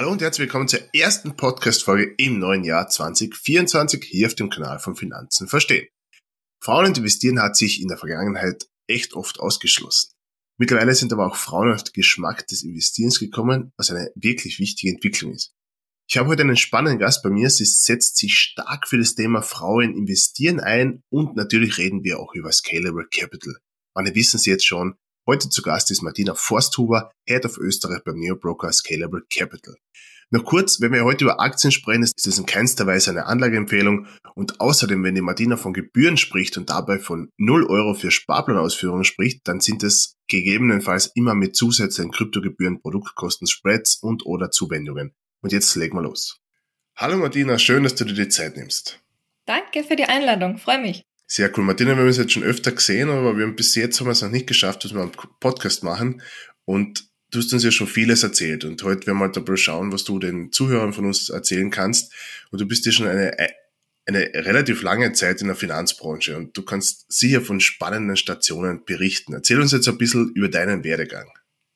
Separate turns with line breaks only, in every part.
Hallo und herzlich willkommen zur ersten Podcast-Folge im neuen Jahr 2024 hier auf dem Kanal von Finanzen verstehen. Frauen und Investieren hat sich in der Vergangenheit echt oft ausgeschlossen. Mittlerweile sind aber auch Frauen auf den Geschmack des Investierens gekommen, was eine wirklich wichtige Entwicklung ist. Ich habe heute einen spannenden Gast bei mir. Sie setzt sich stark für das Thema Frauen investieren ein und natürlich reden wir auch über Scalable Capital. Manche wissen Sie jetzt schon. Heute zu Gast ist Martina Forsthuber, Head of Österreich beim Neobroker Scalable Capital. Noch kurz, wenn wir heute über Aktien sprechen, ist das in keinster Weise eine Anlageempfehlung und außerdem, wenn die Martina von Gebühren spricht und dabei von 0 Euro für Sparplanausführungen spricht, dann sind es gegebenenfalls immer mit zusätzlichen Kryptogebühren, Produktkosten, Spreads und oder Zuwendungen. Und jetzt legen wir los. Hallo Martina, schön, dass du dir die Zeit nimmst.
Danke für die Einladung, freue mich.
Sehr cool. Martina, wir haben uns jetzt schon öfter gesehen, aber bis jetzt haben wir es noch nicht geschafft, dass wir einen Podcast machen. Und du hast uns ja schon vieles erzählt. Und heute werden wir dabei schauen, was du den Zuhörern von uns erzählen kannst. Und du bist ja schon eine relativ lange Zeit in der Finanzbranche und du kannst sicher von spannenden Stationen berichten. Erzähl uns jetzt ein bisschen über deinen Werdegang.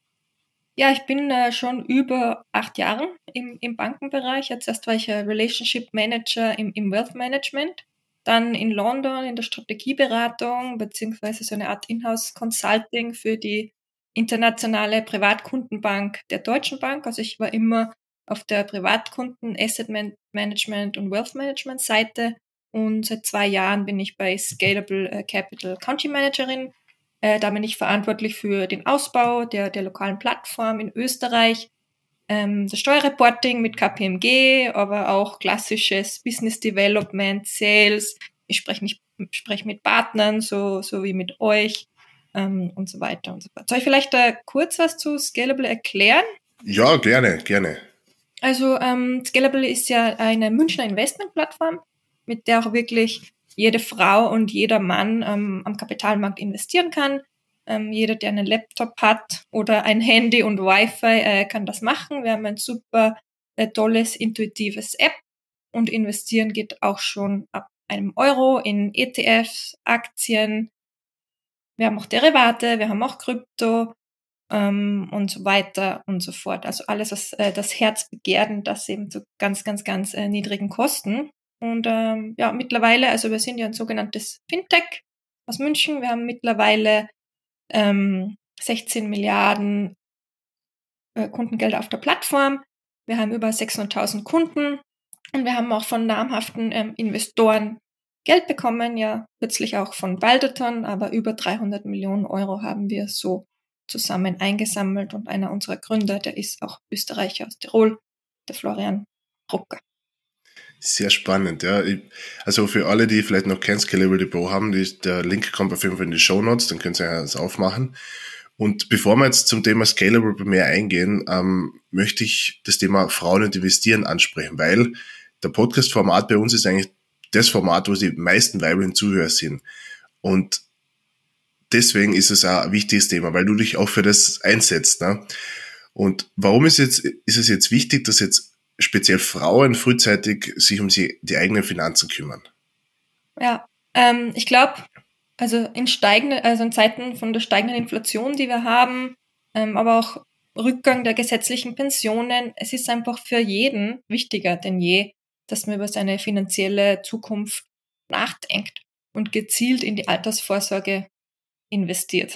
Ja, ich bin schon über 8 Jahre im Bankenbereich. Jetzt erst war ich Relationship Manager im Wealth Management. Dann in London in der Strategieberatung beziehungsweise so eine Art Inhouse Consulting für die internationale Privatkundenbank der Deutschen Bank. Also ich war immer auf der Privatkunden, Asset Management und Wealth Management Seite und seit 2 Jahren bin ich bei Scalable Capital Country Managerin. Da bin ich verantwortlich für den Ausbau der lokalen Plattform in Österreich, das Steuerreporting mit KPMG, aber auch klassisches Business Development, Sales. Ich spreche mit Partnern, so wie mit euch und so weiter und so fort. Soll ich vielleicht kurz was zu Scalable erklären?
Ja, gerne.
Also Scalable ist ja eine Münchner Investmentplattform, mit der auch wirklich jede Frau und jeder Mann am Kapitalmarkt investieren kann. Jeder, der einen Laptop hat oder ein Handy und Wi-Fi, kann das machen. Wir haben ein super tolles, intuitives App und investieren geht auch schon ab einem Euro in ETFs, Aktien. Wir haben auch Derivate, wir haben auch Krypto und so weiter und so fort. Also alles, was das Herz begehrt und das eben zu ganz niedrigen Kosten. Und ja, mittlerweile, also wir sind ja ein sogenanntes Fintech aus München. Wir haben mittlerweile 16 Milliarden Kundengelder auf der Plattform. Wir haben über 600.000 Kunden und wir haben auch von namhaften Investoren Geld bekommen, ja kürzlich auch von Balderton, aber über 300 Millionen Euro haben wir so zusammen eingesammelt und einer unserer Gründer, der ist auch Österreicher aus Tirol, der Florian Rucker.
Sehr spannend, ja. Also für alle, die vielleicht noch kein Scalable Depot haben, der Link kommt auf jeden Fall in die Shownotes, dann könnt ihr das aufmachen. Und bevor wir jetzt zum Thema Scalable mehr eingehen, möchte ich das Thema Frauen und Investieren ansprechen, weil der Podcast-Format bei uns ist eigentlich das Format, wo die meisten weiblichen Zuhörer sind. Und deswegen ist es auch ein wichtiges Thema, weil du dich auch für das einsetzt. Ne? Und warum ist es jetzt wichtig, dass jetzt speziell Frauen frühzeitig sich um die eigenen Finanzen kümmern?
Ja, ich glaube, also in Zeiten von der steigenden Inflation, die wir haben, aber auch Rückgang der gesetzlichen Pensionen, es ist einfach für jeden wichtiger denn je, dass man über seine finanzielle Zukunft nachdenkt und gezielt in die Altersvorsorge investiert.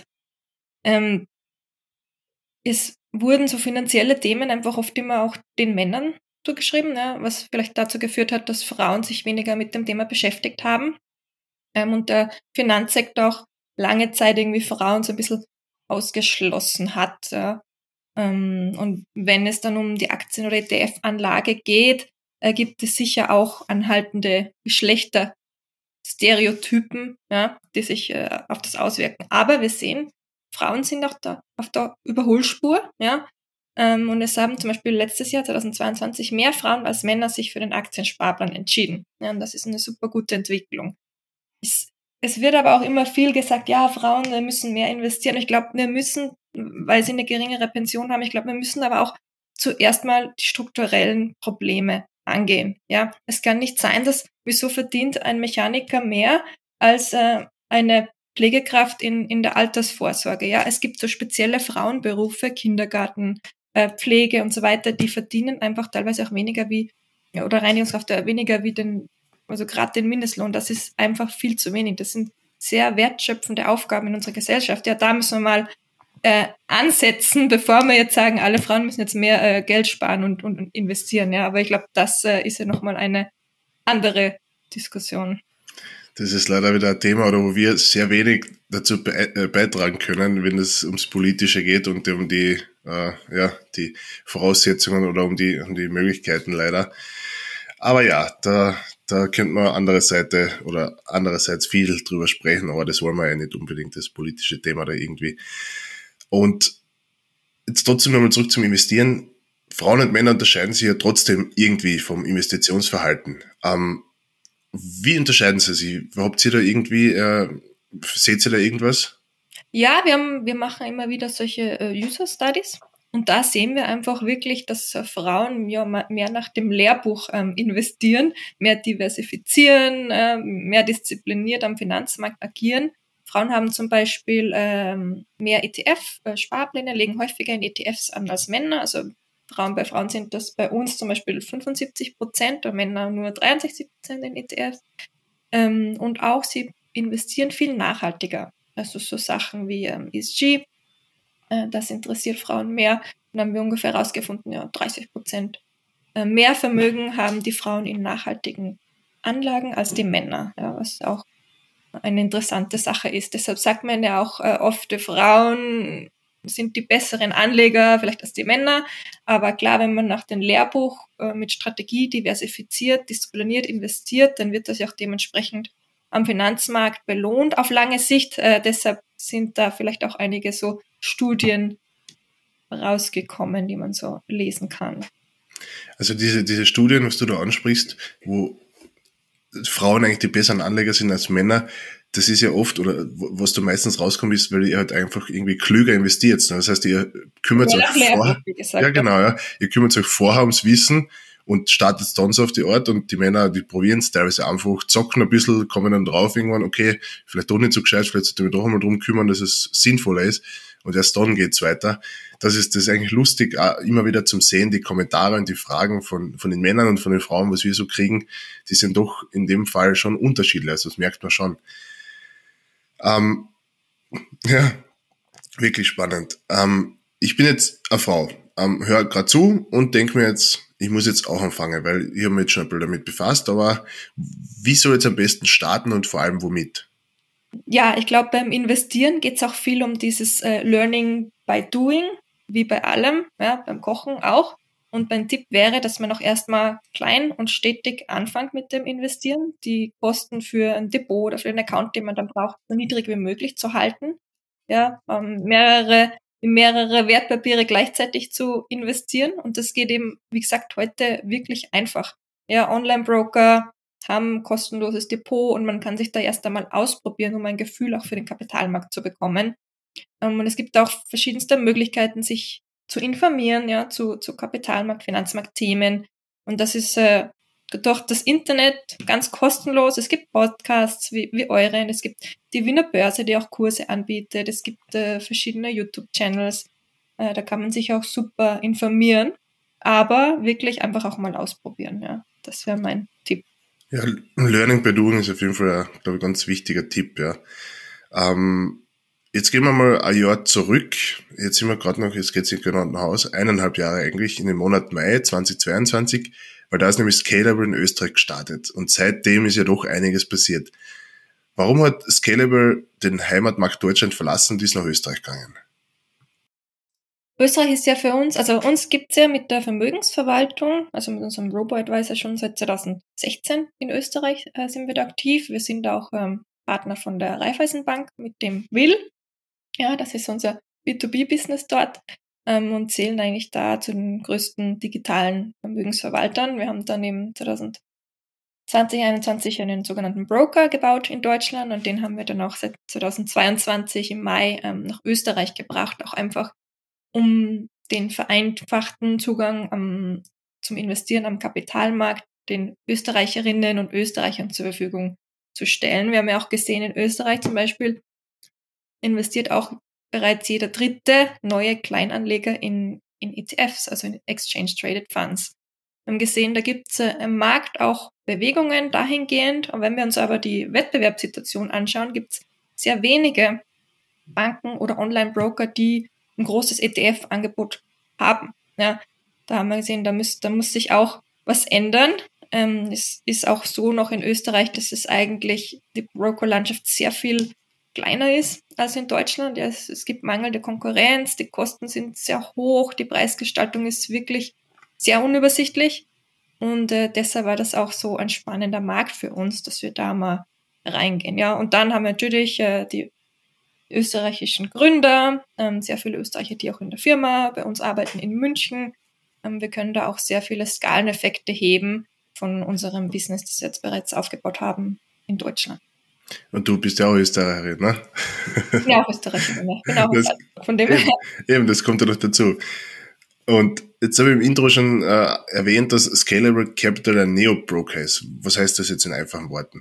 Es wurden so finanzielle Themen einfach oft immer auch den Männern zugeschrieben, ne, was vielleicht dazu geführt hat, dass Frauen sich weniger mit dem Thema beschäftigt haben. Und der Finanzsektor auch lange Zeit irgendwie Frauen so ein bisschen ausgeschlossen hat. Ja. Und wenn es dann um die Aktien- oder ETF-Anlage geht, gibt es sicher auch anhaltende Geschlechterstereotypen, ja, die sich auf das auswirken. Aber wir sehen, Frauen sind auch da auf der Überholspur, ja. Und es haben zum Beispiel letztes Jahr, 2022, mehr Frauen als Männer sich für den Aktiensparplan entschieden. Ja, und das ist eine super gute Entwicklung. Es wird aber auch immer viel gesagt, ja, Frauen müssen mehr investieren. Ich glaube, wir müssen, weil sie eine geringere Pension haben, ich glaube, wir müssen aber auch zuerst mal die strukturellen Probleme angehen. Ja, es kann nicht sein, dass wieso verdient ein Mechaniker mehr als eine Pflegekraft in der Altersvorsorge. Ja, es gibt so spezielle Frauenberufe, Kindergarten, Pflege und so weiter, die verdienen einfach teilweise auch weniger oder Reinigungskraft weniger also gerade den Mindestlohn. Das ist einfach viel zu wenig. Das sind sehr wertschöpfende Aufgaben in unserer Gesellschaft. Ja, da müssen wir mal ansetzen, bevor wir jetzt sagen, alle Frauen müssen jetzt mehr Geld sparen und investieren. Ja, aber ich glaube, das ist ja nochmal eine andere Diskussion.
Das ist leider wieder ein Thema, oder wo wir sehr wenig dazu beitragen können, wenn es ums Politische geht und um die Voraussetzungen oder um die Möglichkeiten leider. Aber ja, da könnte man andererseits viel drüber sprechen, aber das wollen wir ja nicht unbedingt, das politische Thema da irgendwie. Und jetzt trotzdem nochmal zurück zum Investieren. Frauen und Männer unterscheiden sich ja trotzdem irgendwie vom Investitionsverhalten. Wie unterscheiden sie sich? Habt ihr da irgendwie, seht ihr da irgendwas?
Ja, wir machen immer wieder solche User Studies. Und da sehen wir einfach wirklich, dass Frauen ja mehr nach dem Lehrbuch investieren, mehr diversifizieren, mehr diszipliniert am Finanzmarkt agieren. Frauen haben zum Beispiel mehr ETF-Sparpläne, legen häufiger in ETFs an als Männer. Also bei Frauen sind das bei uns zum Beispiel 75%, bei Männern nur 63% in ETFs. Und auch sie investieren viel nachhaltiger. Also so Sachen wie ESG, das interessiert Frauen mehr. Und haben wir ungefähr herausgefunden, ja, 30% mehr Vermögen haben die Frauen in nachhaltigen Anlagen als die Männer, ja, was auch eine interessante Sache ist. Deshalb sagt man ja auch oft, die Frauen sind die besseren Anleger vielleicht als die Männer. Aber klar, wenn man nach dem Lehrbuch mit Strategie diversifiziert, diszipliniert investiert, dann wird das ja auch dementsprechend am Finanzmarkt belohnt auf lange Sicht. Deshalb sind da vielleicht auch einige so Studien rausgekommen, die man so lesen kann.
Also diese Studien, was du da ansprichst, wo Frauen eigentlich die besseren Anleger sind als Männer, das ist ja oft, oder was da meistens rauskommt, ist, weil ihr halt einfach irgendwie klüger investiert. Das heißt, ihr kümmert euch vorher, ja genau, ja, ihr kümmert euch vorher ums Wissen und startet dann so auf die Art, und die Männer, die probieren es teilweise einfach, zocken ein bisschen, kommen dann drauf irgendwann, okay, vielleicht doch nicht so gescheit, vielleicht sollte ich mich doch einmal drum kümmern, dass es sinnvoller ist, und erst dann geht's weiter. Das ist eigentlich lustig, auch immer wieder zum Sehen, die Kommentare und die Fragen von den Männern und von den Frauen, was wir so kriegen, die sind doch in dem Fall schon unterschiedlich, also das merkt man schon. Ja, wirklich spannend. Ich bin jetzt eine Frau, höre gerade zu und denke mir jetzt, ich muss jetzt auch anfangen, weil ich habe mich jetzt schon ein bisschen damit befasst, aber wie soll ich jetzt am besten starten und vor allem womit?
Ja, ich glaube, beim Investieren geht es auch viel um dieses Learning by Doing, wie bei allem, ja, beim Kochen auch. Und mein Tipp wäre, dass man auch erstmal klein und stetig anfängt mit dem Investieren, die Kosten für ein Depot oder für einen Account, den man dann braucht, so niedrig wie möglich zu halten. Ja, in mehrere Wertpapiere gleichzeitig zu investieren. Und das geht eben, wie gesagt, heute wirklich einfach. Ja, Online-Broker haben ein kostenloses Depot und man kann sich da erst einmal ausprobieren, um ein Gefühl auch für den Kapitalmarkt zu bekommen. Und es gibt auch verschiedenste Möglichkeiten, sich zu informieren, ja, zu Kapitalmarkt, Finanzmarktthemen. Und das ist durch das Internet ganz kostenlos. Es gibt Podcasts wie euren, es gibt die Wiener Börse, die auch Kurse anbietet, es gibt verschiedene YouTube-Channels, da kann man sich auch super informieren, aber wirklich einfach auch mal ausprobieren, ja. Das wäre mein Tipp.
Ja, Learning by Doing ist auf jeden Fall, glaube ich, ein ganz wichtiger Tipp, ja. Jetzt gehen wir mal ein Jahr zurück. Jetzt sind wir gerade noch, jetzt geht's in genau nach Haus, 1,5 Jahre eigentlich, in den Monat Mai 2022, weil da ist nämlich Scalable in Österreich gestartet. Und seitdem ist ja doch einiges passiert. Warum hat Scalable den Heimatmarkt Deutschland verlassen und ist nach Österreich gegangen?
Österreich ist ja für uns, also uns gibt's ja mit der Vermögensverwaltung, also mit unserem Robo-Advisor schon seit 2016 in Österreich sind wir da aktiv. Wir sind auch Partner von der Raiffeisenbank mit dem Will. Ja, das ist unser B2B-Business dort und zählen eigentlich da zu den größten digitalen Vermögensverwaltern. Wir haben dann im 2021 einen sogenannten Broker gebaut in Deutschland und den haben wir dann auch seit 2022 im Mai nach Österreich gebracht, auch einfach um den vereinfachten Zugang zum Investieren am Kapitalmarkt den Österreicherinnen und Österreichern zur Verfügung zu stellen. Wir haben ja auch gesehen, in Österreich zum Beispiel investiert auch bereits jeder dritte neue Kleinanleger in in ETFs, also in Exchange Traded Funds. Wir haben gesehen, da gibt es im Markt auch Bewegungen dahingehend. Und wenn wir uns aber die Wettbewerbssituation anschauen, gibt es sehr wenige Banken oder Online-Broker, die ein großes ETF-Angebot haben. Ja, da haben wir gesehen, da muss sich auch was ändern. Es ist auch so noch in Österreich, dass es eigentlich die Brokerlandschaft sehr viel kleiner ist als in Deutschland. Ja, es gibt mangelnde Konkurrenz, die Kosten sind sehr hoch, die Preisgestaltung ist wirklich sehr unübersichtlich. Und deshalb war das auch so ein spannender Markt für uns, dass wir da mal reingehen. Ja, und dann haben wir natürlich die österreichischen Gründer, sehr viele Österreicher, die auch in der Firma bei uns arbeiten in München. Wir können da auch sehr viele Skaleneffekte heben von unserem Business, das wir jetzt bereits aufgebaut haben in Deutschland.
Und du bist ja auch Österreicherin, ne?
Ich bin auch Österreicherin, ich bin auch von dem her.
Eben, das kommt ja noch dazu. Und jetzt habe ich im Intro schon erwähnt, dass Scalable Capital ein Neo-Broker ist. Was heißt das jetzt in einfachen Worten?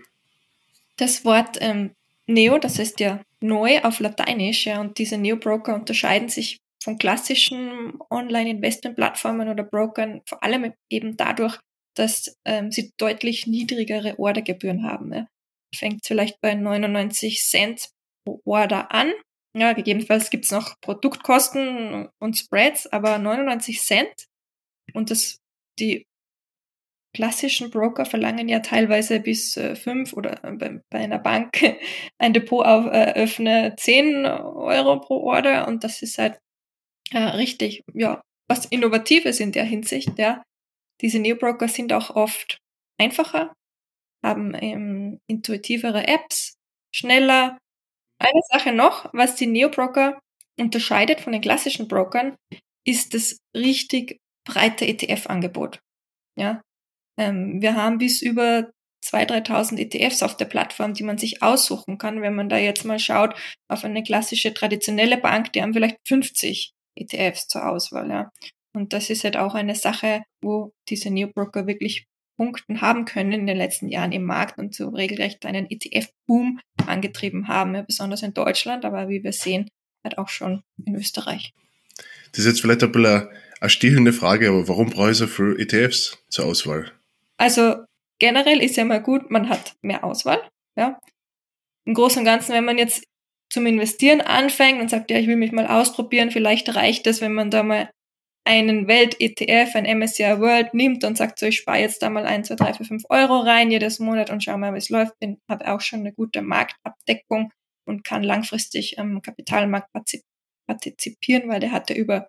Das Wort Neo, das heißt ja neu auf Lateinisch, ja, und diese Neo-Broker unterscheiden sich von klassischen Online-Investment-Plattformen oder Brokern vor allem eben dadurch, dass sie deutlich niedrigere Ordergebühren haben. Ja. Fängt vielleicht bei 99 Cent pro Order an. Ja, gegebenenfalls gibt's noch Produktkosten und Spreads, aber 99 Cent. Und die klassischen Broker verlangen ja teilweise bis 5 oder bei einer Bank ein Depot öffne 10 Euro pro Order, und das ist halt richtig, ja, was Innovatives in der Hinsicht, ja. Diese Neobroker sind auch oft einfacher, haben intuitivere Apps, schneller. Eine Sache noch, was die Neobroker unterscheidet von den klassischen Brokern, ist das richtig breite ETF-Angebot. Ja, wir haben bis über 2.000, 3.000 ETFs auf der Plattform, die man sich aussuchen kann. Wenn man da jetzt mal schaut auf eine klassische traditionelle Bank, die haben vielleicht 50 ETFs zur Auswahl. Ja. Und das ist halt auch eine Sache, wo diese Neobroker wirklich Punkten haben können in den letzten Jahren im Markt und so regelrecht einen ETF-Boom angetrieben haben, ja, besonders in Deutschland, aber wie wir sehen, halt auch schon in Österreich.
Das ist jetzt vielleicht ein bisschen eine stilende Frage, aber warum brauche ich so viele ETFs zur Auswahl?
Also generell ist ja mal gut, man hat mehr Auswahl. Ja. Im Großen und Ganzen, wenn man jetzt zum Investieren anfängt und sagt, ja, ich will mich mal ausprobieren, vielleicht reicht es, wenn man da mal einen Welt-ETF, ein MSCI World nimmt und sagt so, ich spare jetzt da mal 1, 2, 3, 4, 5 Euro rein jedes Monat und schau mal, wie es läuft. Bin, habe auch schon eine gute Marktabdeckung und kann langfristig am Kapitalmarkt partizipieren, weil der hatte über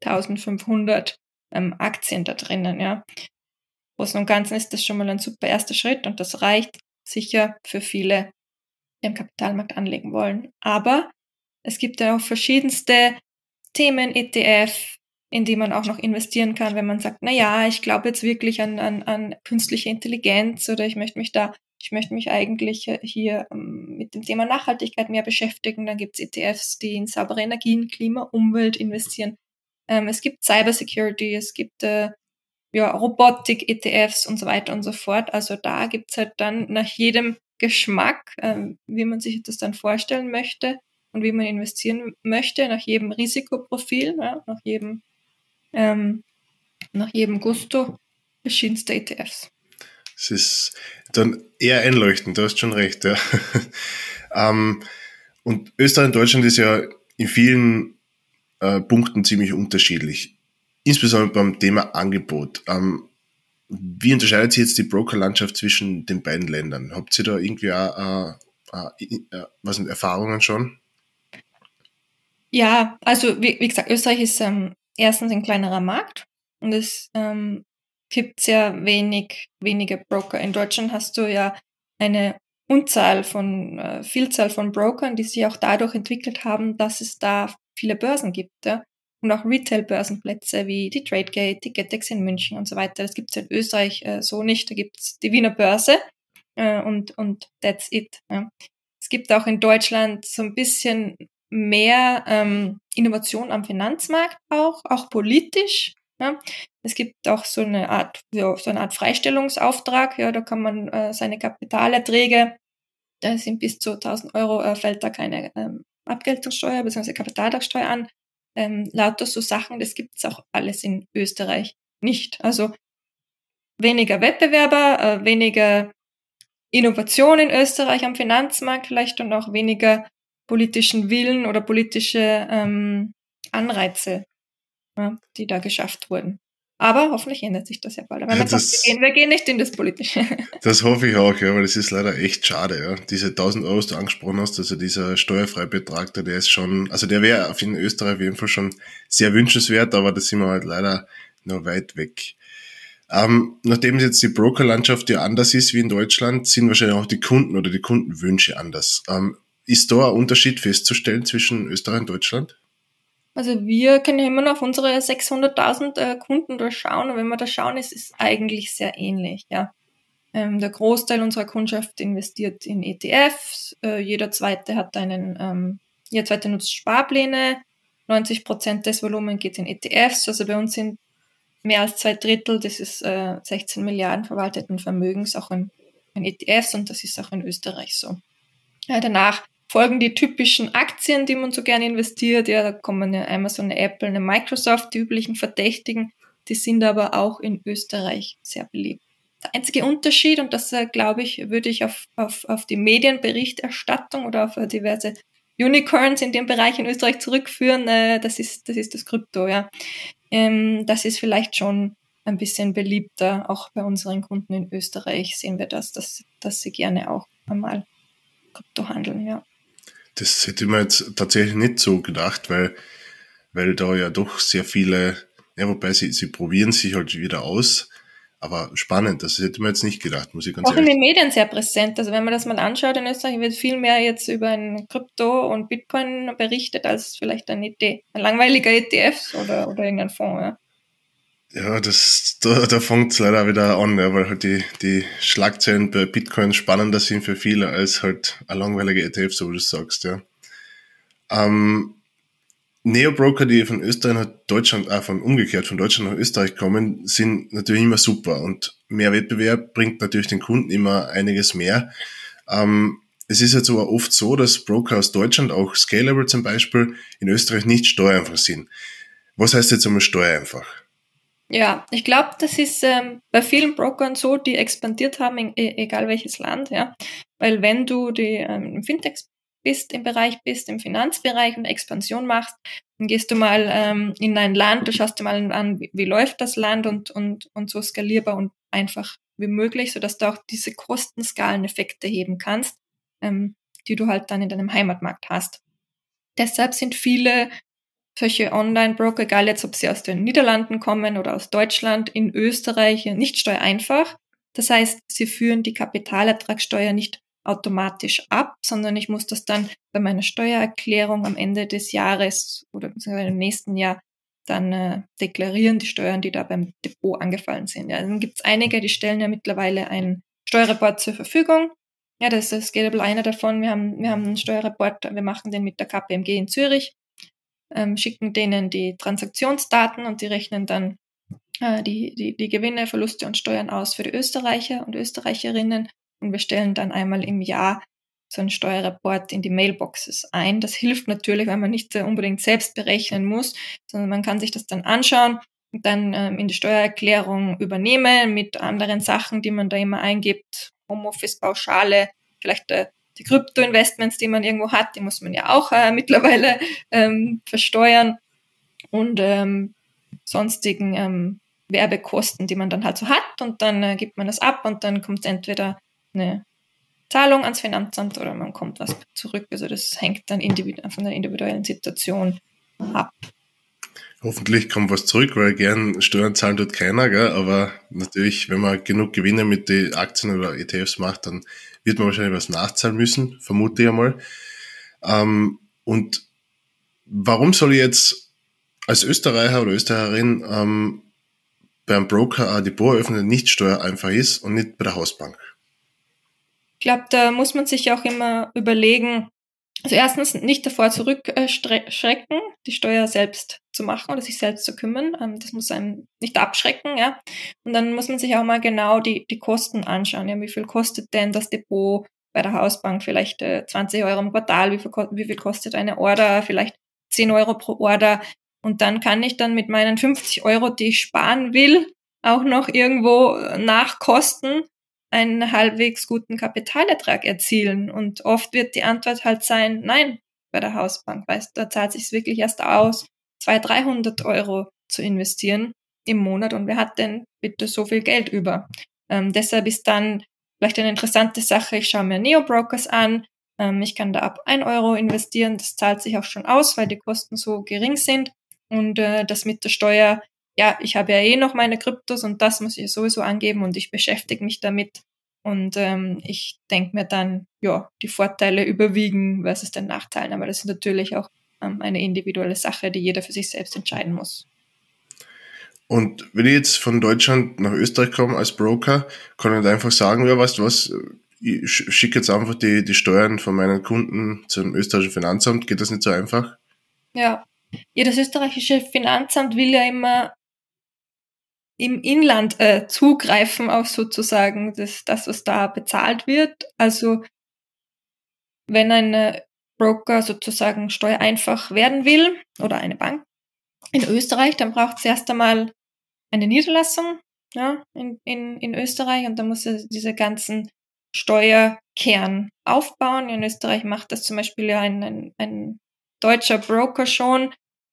1500 Aktien da drinnen. Ja. Großen und Ganzen ist das schon mal ein super erster Schritt und das reicht sicher für viele, die am Kapitalmarkt anlegen wollen. Aber es gibt ja auch verschiedenste Themen, ETF, in die man auch noch investieren kann, wenn man sagt, na ja, ich glaube jetzt wirklich an künstliche Intelligenz oder ich möchte mich eigentlich hier mit dem Thema Nachhaltigkeit mehr beschäftigen. Dann gibt es ETFs, die in saubere Energien, Klima, Umwelt investieren. Es gibt Cybersecurity, es gibt Robotik-ETFs und so weiter und so fort. Also da gibt's halt dann nach jedem Geschmack, wie man sich das dann vorstellen möchte und wie man investieren möchte, nach jedem Risikoprofil, ja, nach jedem Gusto verschiedenste ETFs.
Es ist dann eher einleuchtend, du hast schon recht. Ja. Und Österreich und Deutschland ist ja in vielen Punkten ziemlich unterschiedlich. Insbesondere beim Thema Angebot. Wie unterscheidet sich jetzt die Brokerlandschaft zwischen den beiden Ländern? Habt ihr da irgendwie Erfahrungen schon?
Ja, also wie gesagt, Österreich ist erstens ein kleinerer Markt und es gibt sehr wenige Broker. In Deutschland hast du ja eine Vielzahl von Brokern, die sich auch dadurch entwickelt haben, dass es da viele Börsen gibt, ja? Und auch Retail-Börsenplätze wie die Tradegate, die Getex in München und so weiter. Das gibt es in Österreich so nicht. Da gibt es die Wiener Börse und that's it. Ja. Es gibt auch in Deutschland so ein bisschen mehr Innovation am Finanzmarkt auch politisch. Ja. Es gibt auch so eine Art Freistellungsauftrag. Ja, da kann man seine Kapitalerträge, da sind bis zu 1.000 Euro, fällt da keine Abgeltungssteuer bzw. Kapitalertragssteuer an, lauter so Sachen, das gibt's auch alles in Österreich nicht. Also weniger Wettbewerber, weniger Innovation in Österreich am Finanzmarkt vielleicht und auch weniger politischen Willen oder politische Anreize, ja, die da geschafft wurden. Aber hoffentlich ändert sich das ja bald. Weil wir gehen nicht in das Politische.
Das hoffe ich auch, ja, weil das ist leider echt schade, ja. Diese 1.000 Euro, die du angesprochen hast, also dieser Steuerfreibetrag, der ist schon, also der wäre in Österreich auf jeden Fall schon sehr wünschenswert, aber da sind wir halt leider noch weit weg. Nachdem jetzt die Brokerlandschaft ja anders ist wie in Deutschland, sind wahrscheinlich auch die Kunden oder die Kundenwünsche anders. Ist da ein Unterschied festzustellen zwischen Österreich und Deutschland?
Also wir können ja immer noch auf unsere 600.000 Kunden durchschauen und wenn wir da schauen, ist es eigentlich sehr ähnlich, ja. Der Großteil unserer Kundschaft investiert in ETFs, jeder zweite nutzt Sparpläne, 90% des Volumens geht in ETFs, also bei uns sind mehr als 2/3, das ist 16 Milliarden verwalteten Vermögens auch in ETFs und das ist auch in Österreich so. Ja, danach folgen die typischen Aktien, die man so gerne investiert. Ja, da kommen ja Amazon, eine Apple, eine Microsoft, die üblichen Verdächtigen. Die sind aber auch in Österreich sehr beliebt. Der einzige Unterschied, und das glaube ich, würde ich auf die Medienberichterstattung oder auf diverse Unicorns in dem Bereich in Österreich zurückführen, das ist das Krypto, ja. Das ist vielleicht schon ein bisschen beliebter, auch bei unseren Kunden in Österreich sehen wir das, dass sie gerne auch einmal Krypto handeln, ja.
Das hätte ich mir jetzt tatsächlich nicht so gedacht, weil da ja doch sehr viele, ja, wobei sie probieren sich halt wieder aus, aber spannend, das hätte ich mir jetzt nicht gedacht, muss ich ganz ehrlich sagen.
Auch in den Medien sehr präsent, also wenn man das mal anschaut, in Österreich wird viel mehr jetzt über ein Krypto und Bitcoin berichtet, als vielleicht ein langweiliger ETF oder irgendein Fonds, ja.
Ja, da fängt es leider wieder an, ja, weil halt die Schlagzeilen bei Bitcoin spannender sind für viele als halt ein langweiliger ETF, so wie du sagst, ja. Neobroker, die von Österreich nach Deutschland, von Deutschland nach Österreich kommen, sind natürlich immer super und mehr Wettbewerb bringt natürlich den Kunden immer einiges mehr. Es ist jetzt aber oft so, dass Broker aus Deutschland, auch Scalable zum Beispiel, in Österreich nicht steuereinfach sind. Was heißt jetzt einmal steuereinfach?
Ja, ich glaube, das ist bei vielen Brokern so, die expandiert haben, egal welches Land, ja. Weil wenn du im Fintech bist, im Finanzbereich und Expansion machst, dann gehst du mal in ein Land, du schaust dir mal an, wie läuft das Land und so skalierbar und einfach wie möglich, sodass du auch diese Kostenskaleneffekte heben kannst, die du halt dann in deinem Heimatmarkt hast. Deshalb sind viele solche Online-Broker, egal jetzt, ob sie aus den Niederlanden kommen oder aus Deutschland, in Österreich nicht steuereinfach. Das heißt, sie führen die Kapitalertragssteuer nicht automatisch ab, sondern ich muss das dann bei meiner Steuererklärung am Ende des Jahres oder im nächsten Jahr dann deklarieren, die Steuern, die da beim Depot angefallen sind. Ja, dann gibt es einige, die stellen ja mittlerweile einen Steuerreport zur Verfügung. Ja, das ist Scalable einer davon. Wir haben einen Steuerreport, wir machen den mit der KPMG in Zürich. Schicken denen die Transaktionsdaten und die rechnen dann die Gewinne, Verluste und Steuern aus für die Österreicher und Österreicherinnen und wir stellen dann einmal im Jahr so einen Steuerreport in die Mailboxes ein. Das hilft natürlich, weil man nicht unbedingt selbst berechnen muss, sondern man kann sich das dann anschauen und dann in die Steuererklärung übernehmen mit anderen Sachen, die man da immer eingibt, Homeoffice-Pauschale, vielleicht die Krypto-Investments, die man irgendwo hat, die muss man ja auch mittlerweile versteuern und sonstigen Werbekosten, die man dann halt so hat und dann gibt man das ab und dann kommt entweder eine Zahlung ans Finanzamt oder man kommt was zurück. Also das hängt dann von der individuellen Situation ab.
Hoffentlich kommt was zurück, weil gern Steuern zahlen tut keiner, gell? Aber natürlich, wenn man genug Gewinne mit den Aktien oder ETFs macht, dann wird man wahrscheinlich was nachzahlen müssen, vermute ich einmal. Und warum soll ich jetzt als Österreicher oder Österreicherin beim Broker ein Depot eröffnen, der nicht steuereinfach ist und nicht bei der Hausbank?
Ich glaube, da muss man sich auch immer überlegen, also erstens nicht davor zurückschrecken, die Steuer selbst zu machen oder sich selbst zu kümmern. Das muss einem nicht abschrecken, ja. Und dann muss man sich auch mal genau die Kosten anschauen. Ja, wie viel kostet denn das Depot bei der Hausbank? Vielleicht 20 Euro im Quartal. Wie viel kostet eine Order? Vielleicht 10 Euro pro Order. Und dann kann ich dann mit meinen 50 Euro, die ich sparen will, auch noch irgendwo nach Kosten einen halbwegs guten Kapitalertrag erzielen. Und oft wird die Antwort halt sein, nein, bei der Hausbank, weißt du, da zahlt es sich wirklich erst aus, 200, 300 Euro zu investieren im Monat und wer hat denn bitte so viel Geld über? Deshalb ist dann vielleicht eine interessante Sache, ich schaue mir Neo-Brokers an, ich kann da ab 1 Euro investieren, das zahlt sich auch schon aus, weil die Kosten so gering sind und das mit der Steuer, ja, ich habe ja eh noch meine Kryptos und das muss ich sowieso angeben und ich beschäftige mich damit und ich denke mir dann, ja, die Vorteile überwiegen versus den Nachteilen, aber das ist natürlich auch eine individuelle Sache, die jeder für sich selbst entscheiden muss.
Und wenn ich jetzt von Deutschland nach Österreich komme als Broker, kann ich nicht einfach sagen, ja, weißt du was, ich schicke jetzt einfach die Steuern von meinen Kunden zum österreichischen Finanzamt. Geht das nicht so einfach?
Ja, das österreichische Finanzamt will ja immer im Inland zugreifen auf sozusagen das, was da bezahlt wird. Also wenn ein Broker sozusagen steuereinfach werden will oder eine Bank in Österreich, dann braucht es erst einmal eine Niederlassung, ja, in Österreich und dann muss er diese ganzen Steuerkern aufbauen. In Österreich macht das zum Beispiel ja ein deutscher Broker schon.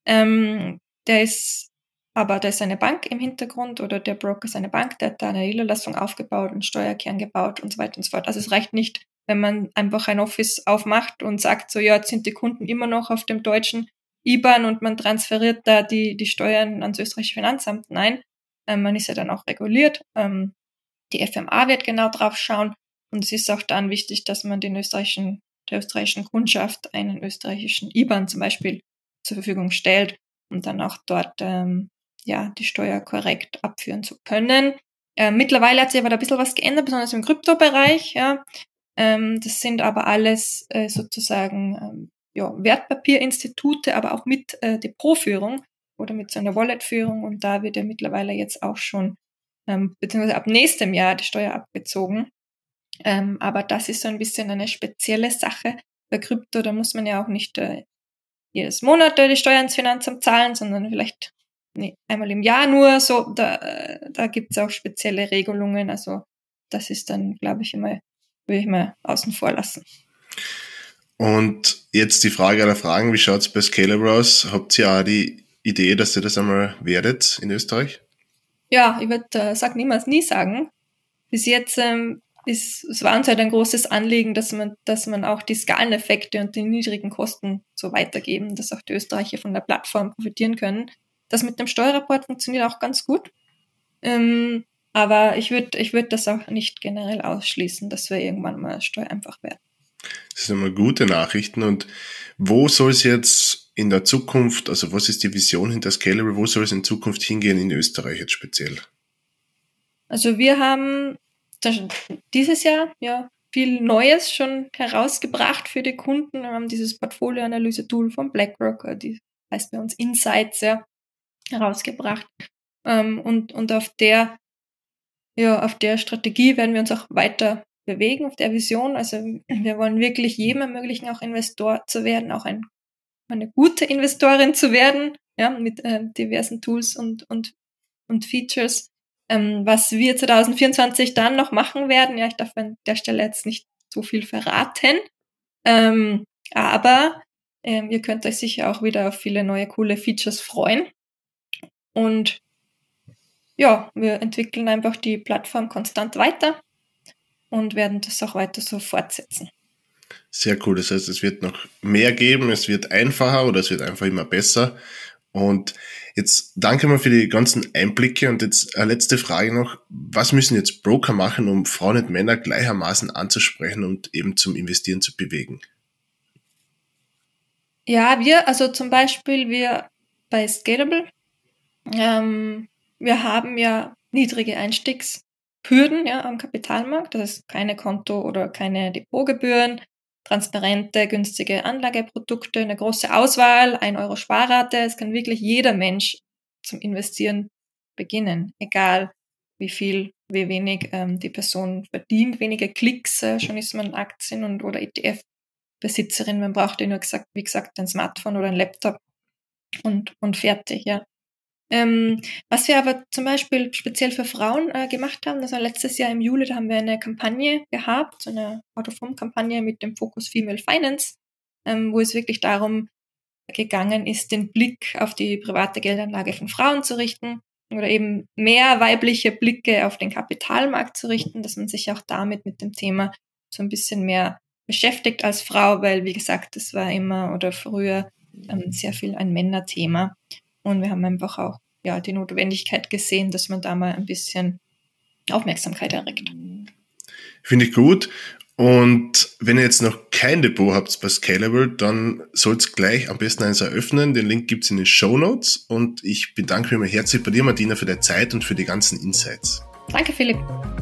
Da ist eine Bank im Hintergrund oder der Broker ist eine Bank, der hat da eine Niederlassung aufgebaut und Steuerkern gebaut und so weiter und so fort. Also es reicht nicht, wenn man einfach ein Office aufmacht und sagt so, ja, jetzt sind die Kunden immer noch auf dem deutschen IBAN und man transferiert da die Steuern ans österreichische Finanzamt. Nein, man ist ja dann auch reguliert. Die FMA wird genau drauf schauen und es ist auch dann wichtig, dass man der österreichischen Kundschaft einen österreichischen IBAN zum Beispiel zur Verfügung stellt, um dann auch dort die Steuer korrekt abführen zu können. Mittlerweile hat sich aber da ein bisschen was geändert, besonders im Kryptobereich. Ja. Das sind aber alles sozusagen Wertpapierinstitute, aber auch mit Depotführung oder mit so einer Walletführung und da wird ja mittlerweile jetzt auch schon beziehungsweise ab nächstem Jahr die Steuer abgezogen. Aber das ist so ein bisschen eine spezielle Sache. Bei Krypto, da muss man ja auch nicht jedes Monat die Steuer ins Finanzamt zahlen, sondern vielleicht einmal im Jahr nur. So, da gibt es auch spezielle Regelungen. Also das ist dann, glaube ich, würde ich mal außen vor lassen.
Und jetzt die Frage aller Fragen, wie schaut's bei Scalable aus? Habt ihr auch die Idee, dass ihr das einmal werdet in Österreich?
Ja, ich würde sag niemals nie sagen. Bis jetzt es war uns halt ein großes Anliegen, dass man auch die Skaleneffekte und die niedrigen Kosten so weitergeben, dass auch die Österreicher von der Plattform profitieren können. Das mit dem Steuerreport funktioniert auch ganz gut. Aber ich würd das auch nicht generell ausschließen, dass wir irgendwann mal steuereinfach werden.
Das sind immer gute Nachrichten. Und wo soll es jetzt in der Zukunft, also was ist die Vision hinter Scalable, wo soll es in Zukunft hingehen in Österreich jetzt speziell?
Also wir haben dieses Jahr ja viel Neues schon herausgebracht für die Kunden. Wir haben dieses Portfolioanalyse-Tool von BlackRock, die heißt bei uns Insights, ja, herausgebracht. Und auf der Strategie werden wir uns auch weiter bewegen, auf der Vision. Also wir wollen wirklich jedem ermöglichen, auch Investor zu werden, auch eine gute Investorin zu werden, ja, mit diversen Tools und Features. Was wir 2024 dann noch machen werden, ja, ich darf an der Stelle jetzt nicht so viel verraten, aber ihr könnt euch sicher auch wieder auf viele neue, coole Features freuen. Und ja, wir entwickeln einfach die Plattform konstant weiter und werden das auch weiter so fortsetzen.
Sehr cool. Das heißt, es wird noch mehr geben, es wird einfacher oder es wird einfach immer besser. Und jetzt danke mal für die ganzen Einblicke und jetzt eine letzte Frage noch. Was müssen jetzt Broker machen, um Frauen und Männer gleichermaßen anzusprechen und eben zum Investieren zu bewegen?
Ja, also zum Beispiel wir bei Scalable, wir haben ja niedrige Einstiegshürden ja, am Kapitalmarkt. Das ist keine Konto- oder keine Depotgebühren, transparente, günstige Anlageprodukte, eine große Auswahl, 1 Euro Sparrate. Es kann wirklich jeder Mensch zum Investieren beginnen, egal wie wenig die Person verdient, wenige Klicks, schon ist man Aktien- oder ETF-Besitzerin. Man braucht ja nur, wie gesagt, ein Smartphone oder ein Laptop und fertig, ja. Was wir aber zum Beispiel speziell für Frauen gemacht haben, das war letztes Jahr im Juli, da haben wir eine Kampagne gehabt, so eine Out-of-Home-Kampagne mit dem Fokus Female Finance, wo es wirklich darum gegangen ist, den Blick auf die private Geldanlage von Frauen zu richten oder eben mehr weibliche Blicke auf den Kapitalmarkt zu richten, dass man sich auch damit mit dem Thema so ein bisschen mehr beschäftigt als Frau, weil, wie gesagt, das war immer oder früher sehr viel ein Männerthema. Und wir haben einfach auch die Notwendigkeit gesehen, dass man da mal ein bisschen Aufmerksamkeit erregt.
Finde ich gut. Und wenn ihr jetzt noch kein Depot habt bei Scalable, dann sollt gleich am besten eins eröffnen. Den Link gibt's in den Shownotes. Und ich bedanke mich mal herzlich bei dir, Martina, für deine Zeit und für die ganzen Insights.
Danke, Philipp.